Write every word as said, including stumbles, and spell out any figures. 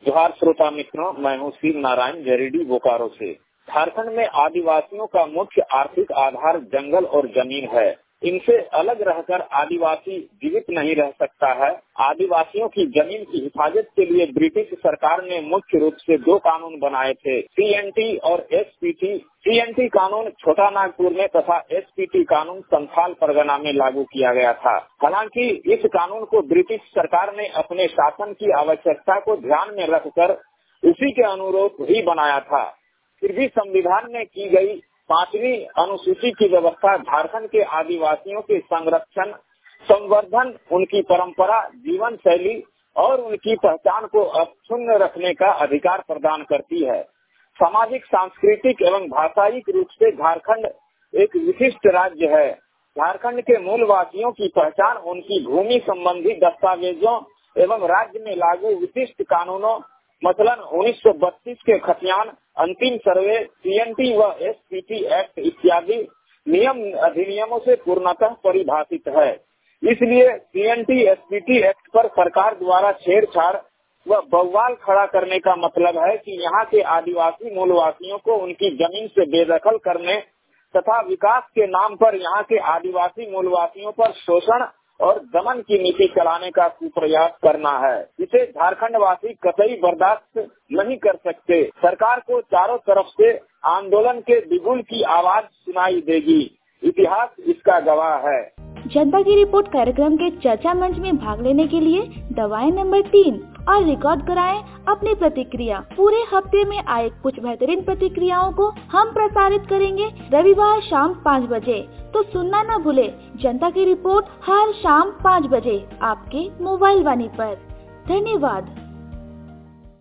जोहार श्रोता मित्रों, मैं हूँ शिव नारायण जरीडी बोकारो से। झारखंड में आदिवासियों का मुख्य आर्थिक आधार जंगल और जमीन है। इनसे अलग रहकर आदिवासी जीवित नहीं रह सकता है। आदिवासियों की जमीन की हिफाजत के लिए ब्रिटिश सरकार ने मुख्य रूप से दो कानून बनाए थे, सी एन टी और S P T. C N T कानून छोटा नागपुर में तथा एस पी टी कानून संथाल परगना में लागू किया गया था। हालांकि इस कानून को ब्रिटिश सरकार ने अपने शासन की आवश्यकता को ध्यान में रखकर उसी के अनुरूप ही बनाया था। फिर भी संविधान में की गई पांचवी अनुसूची की व्यवस्था झारखंड के आदिवासियों के संरक्षण, संवर्धन, उनकी परंपरा, जीवन शैली और उनकी पहचान को अक्षुण्ण रखने का अधिकार प्रदान करती है। सामाजिक, सांस्कृतिक एवं भाषायिक रूप से झारखंड एक विशिष्ट राज्य है। झारखंड के मूल वासियों की पहचान उनकी भूमि संबंधी दस्तावेजों एवं राज्य में लागू विशिष्ट कानूनों, मसलन उन्नीस सौ बत्तीस के खतियान, अंतिम सर्वे, सी एन टी व एस पी टी एक्ट इत्यादि नियम अधिनियमों से पूर्णतः परिभाषित है। इसलिए C N T S P T act पर सरकार द्वारा छेड़छाड़ व बवाल खड़ा करने का मतलब है कि यहाँ के आदिवासी मूलवासियों को उनकी जमीन से बेदखल करने तथा विकास के नाम पर यहाँ के आदिवासी मूलवासियों पर शोषण और दमन की नीति चलाने का कुप्रयास करना है। इसे झारखंड वासी कतई बर्दाश्त नहीं कर सकते। सरकार को चारों तरफ से आंदोलन के बिगुल की आवाज सुनाई देगी। इतिहास इसका गवाह है। जनता की रिपोर्ट कार्यक्रम के चर्चा मंच में भाग लेने के लिए दबाएं नंबर तीन और रिकॉर्ड कराएं अपनी प्रतिक्रिया। पूरे हफ्ते में आए कुछ बेहतरीन प्रतिक्रियाओं को हम प्रसारित करेंगे रविवार शाम पाँच बजे। तो सुनना न भूले जनता की रिपोर्ट हर शाम पाँच बजे आपके मोबाइल वाणी पर। धन्यवाद।